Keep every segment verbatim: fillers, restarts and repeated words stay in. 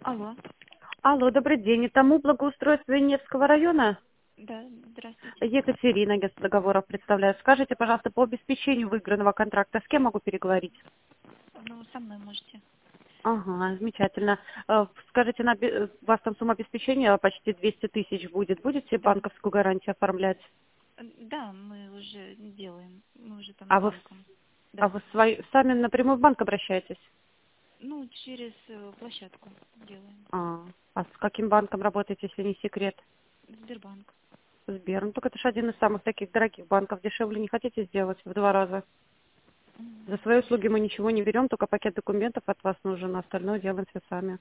Алло. Алло, добрый день. Это МУ благоустройства Невского района? Да, здравствуйте. Екатерина, агентство договоров представляю. Скажите, пожалуйста, по обеспечению выигранного контракта с кем могу переговорить? Ну, со мной можете. Ага, замечательно. Э, Скажите, на бе- у вас там сумма обеспечения почти двести тысяч будет. Будете Да. банковскую гарантию оформлять? Э, Да, мы уже делаем. Мы уже там с А вы, в- банком. а Да. вы свой- сами напрямую в банк обращаетесь? Ну, через э, площадку делаем. А, а с каким банком работаете, если не секрет? Сбербанк. Сбер. Ну, так это же один из самых таких дорогих банков. Дешевле не хотите сделать в два раза? М. За свои услуги мы ничего не берем, только пакет документов от вас нужен, а остальное делаем все сами.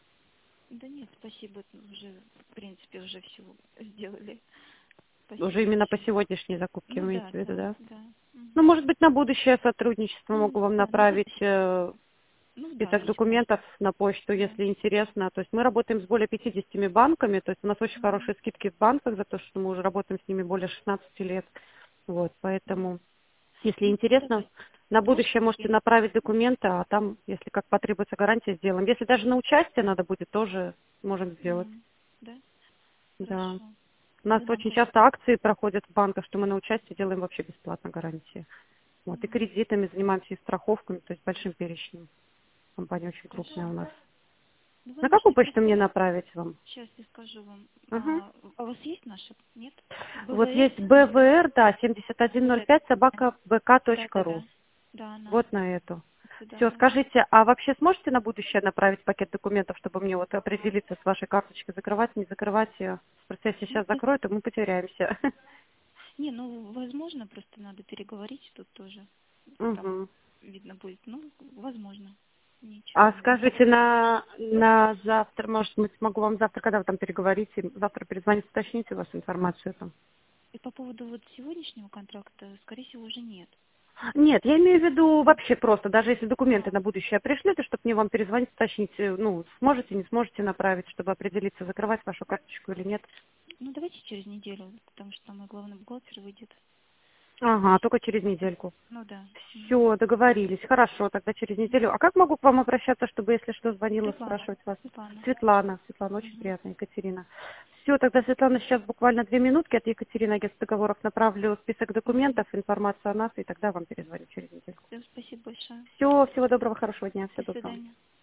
Да нет, спасибо. Уже, в принципе, уже все сделали. Уже Спасибо именно по большое. сегодняшней закупке Ну имеете да, в виду, да, да? да. Ну, Мгм. может быть, на будущее сотрудничество Ну, могу вам да, на направить будущее. э, Ну да, список если можно. документов на почту, Да. если интересно. То есть мы работаем с более пятидесятью банками, то есть у нас очень Мгм. хорошие скидки в банках за то, что мы уже работаем с ними более шестнадцати лет. Вот, поэтому, если Ну, интересно, давай. на будущее можете Можете. направить документы, а там, если как потребуется гарантия, сделаем. Если даже на участие надо будет, тоже можем сделать. М. Да, Да. хорошо. У нас Да, очень хорошо. часто акции проходят в банках, что мы на участие делаем вообще бесплатно гарантии. Вот. И М. кредитами занимаемся, и страховками, то есть большим перечнем. Компания очень крупная у Хорошо. нас. Ну, вы На какую можете почту мне прислать. направить вам? Сейчас я скажу вам. Угу. А, а у вас есть наша? Нет? Вот БВР? есть бэ вэ эр, да, семьдесят один ноль БВР. пять собака бэ ка Да, точка да, ру. да. Да, она. Вот на эту. Сюда, Все, да. скажите, а вообще сможете на будущее направить пакет документов, чтобы мне вот определиться с вашей карточкой, закрывать, не закрывать ее? Просто если Ну, сейчас да. закрою, то мы потеряемся. Не, ну, возможно, просто надо переговорить тут тоже. Там Угу. видно будет. Ну, возможно. Ничего А не скажите, обязательно. на, на завтра, может быть, смогу вам завтра, когда вы там переговорите, завтра перезвонить, уточните у вас информацию там? И по поводу вот сегодняшнего контракта, скорее всего, уже нет. Нет, я имею в виду М. вообще просто, даже если документы А, на будущее пришлют, и чтобы мне вам перезвонить, уточнить, э, ну, сможете, не сможете направить, чтобы определиться, закрывать вашу карточку или нет. ну, давайте через неделю, потому что мой главный бухгалтер выйдет. Ага, только через недельку. Ну да. Мгм. Все, договорились. Хорошо, тогда через неделю. А как могу к вам обращаться, чтобы, если что, звонила, Светлана. спрашивать вас? Светлана. Светлана. Светлана, очень Мгм. приятно, Екатерина. Все, тогда, Светлана, сейчас буквально две минутки от Екатерины, агентства договоров, направлю список Мгм. документов, информацию о нас, и тогда вам перезвоню через недельку. Всё, спасибо большое. Все, всего доброго, хорошего дня, До всего доброго. свидания.